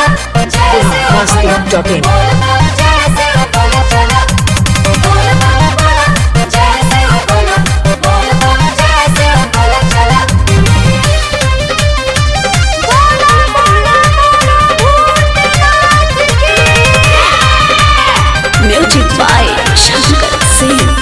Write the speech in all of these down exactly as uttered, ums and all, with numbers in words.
Masti.in. Music by Shankar Singh.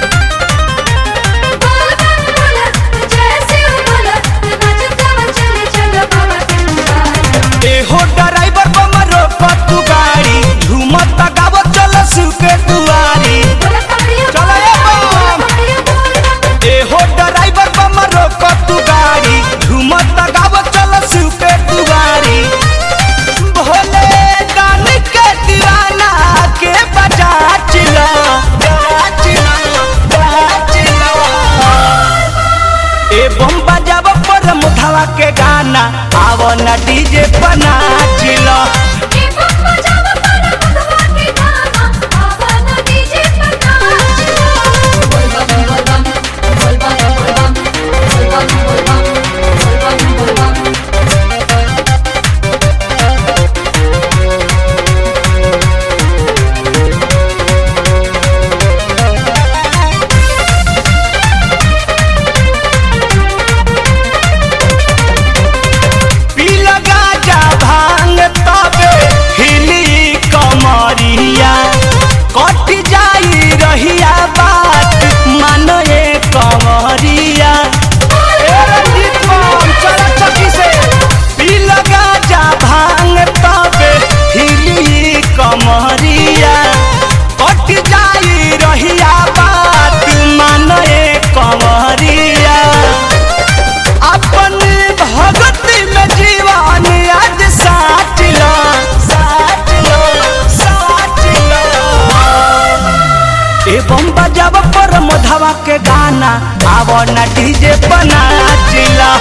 हो driver बमरो पतु गाड़ी झूमत गावत चल सुके दुआरी चल ए बम ए हो ड्राइवर बमरो पतु गाड़ी झूमत गावत चल सुके दुआरी भोले गान के दीवाना के बजा चिला चिला चिला ए बम बजाव पर मुठावा के गाना आवो ना डीजे बना चिला बम बजाव पर मोधवा के गाना आवो ना डीजे बना चिला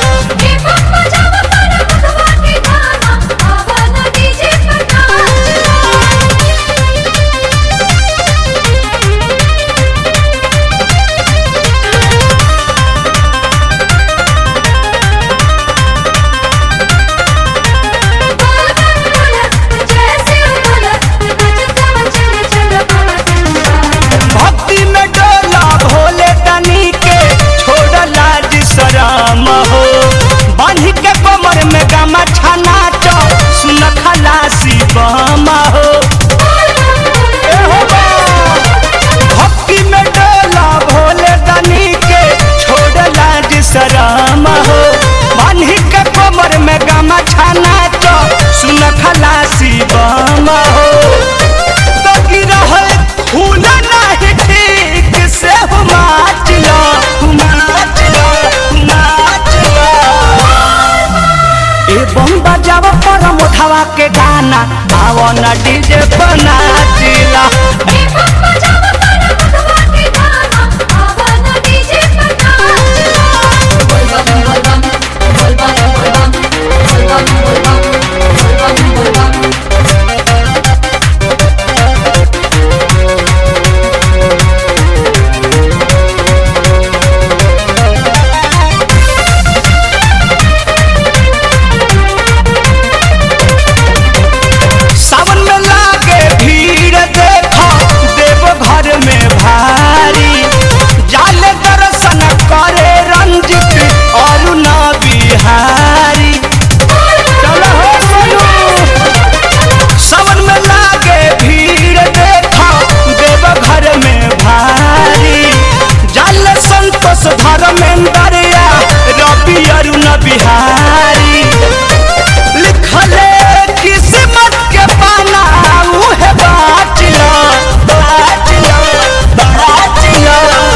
मोठवा के गाना आवो ना डीजे बना चिला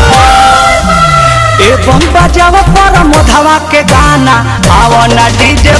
बम बजाव पर मोधवा के गाना आवो ना डीजे